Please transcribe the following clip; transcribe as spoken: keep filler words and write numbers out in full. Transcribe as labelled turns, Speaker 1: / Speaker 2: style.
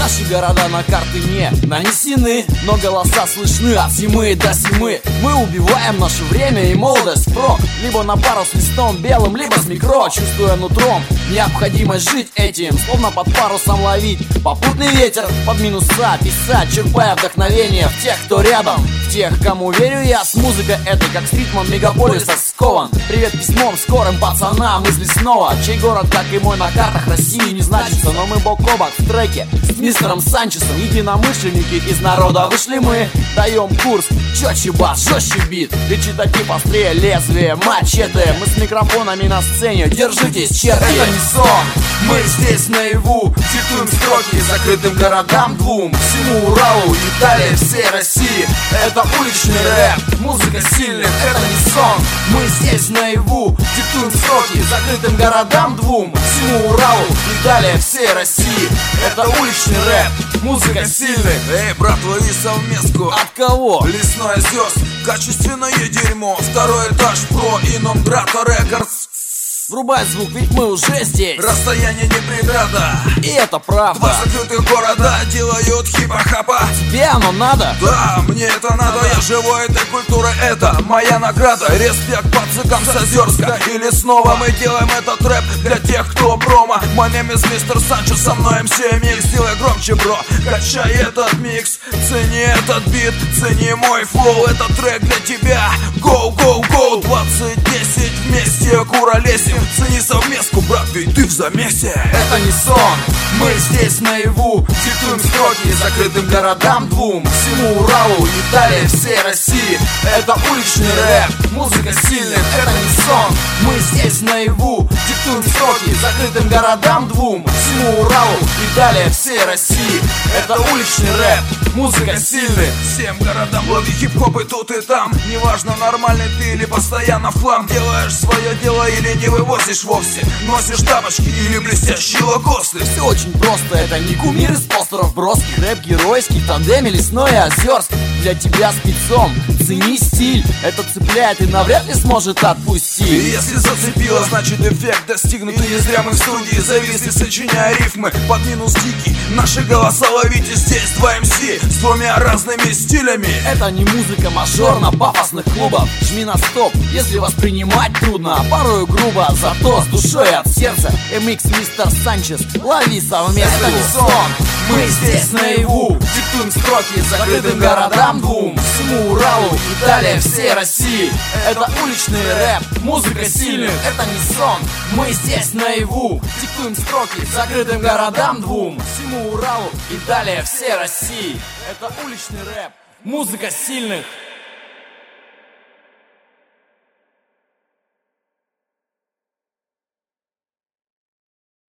Speaker 1: Наши города на карты не нанесены, но голоса слышны от зимы до зимы. Мы убиваем наше время и молодость впрок, либо на пару с листом белым, либо с микро, чувствуя нутром необходимость жить этим, словно под парусом ловить попутный ветер, под минуса писать, черпая вдохновение в тех, кто рядом, в тех, кому верю я. С музыкой этой, как с ритмом мегаполиса скован. Привет письмом скорым пацанам мысли снова, чей город, как и мой, на картах России не значится, но мы бок о бок в треке с мистером Санчесом. Единомышленники из народа вышли мы, даем курс, четче бас, жестче бит, речи такие острее лезвие, мачете. Мы с микрофонами на сцене, держитесь, черти. Это не сон, мы здесь наяву, диктуем строки закрытым городам двум, всему Уралу и далее всей России. Это уличный рэп, музыка сильных, это не сон. Мы здесь наяву, диктуем строки закрытым городам двум, всему Уралу и далее всей России. Это уличный рэп, музыка сильных.
Speaker 2: Эй, брат, лови совместку.
Speaker 1: От кого?
Speaker 2: Лесной озёр, качественное дерьмо. Второй этаж, про и Номграта Рекордс.
Speaker 1: Врубай звук, ведь мы уже здесь.
Speaker 2: Расстояние не преграда,
Speaker 1: и это правда.
Speaker 2: Два закрытых города делают хипа-хапа.
Speaker 1: Тебе оно надо?
Speaker 2: Да, мне это надо, я живу этой культурой, это моя награда. Респект пацикам с Озерска. Или снова мы делаем этот рэп для тех, кто промо. My name is мистер Санчо, со мной эм си Микс. Делай громче, бро, качай этот микс. Цени этот бит, цени мой флоу. Это трек для тебя, go, go, go. Двадцать десять вместе куролесим. Цени совместку, брат, ведь ты в замесе.
Speaker 1: Это не сон, мы здесь наяву, диктуем строки закрытым городам двум, всему Уралу и далее всей России. Это уличный рэп, музыка сильных, это не сон. Мы здесь наяву, диктуем строки закрытым городам двум, всему Уралу и далее всей России. Это уличный рэп, музыка сильных.
Speaker 2: Всем городам лови хип-хоп и тут и там. Неважно, нормальный ты или постоянно в хлам. Делаешь свое дело или не вывозишь вовсе. Носишь тапочки или блестящие лакосты.
Speaker 1: Все очень просто, это не кумир из постеров броских. Рэп геройский в тандеме Лесной и Озерск. Для тебя спецом, цени стиль, это цепляет и навряд ли сможет отпустить.
Speaker 2: И если зацепило, значит эффект достигнут. И не зря мы в студии зависли, сочиняя рифмы под минус дикий. Наши голоса ловите здесь, два эм си с двумя разными стилями.
Speaker 1: Это не музыка мажорно-пафосных клубов. Жми на стоп, если воспринимать трудно, а порою грубо, зато с душой от сердца. эм икс мистер Санчес, лови совместку. Это не сон, мы здесь наяву, диктуем строки закрытым городам двум, всему Уралу и далее всей России. Это уличный рэп, музыка сильных, это не сон. Мы здесь наяву, диктуем строки закрытым городам двум, всему Уралу и далее всей России. Это уличный рэп, музыка сильных.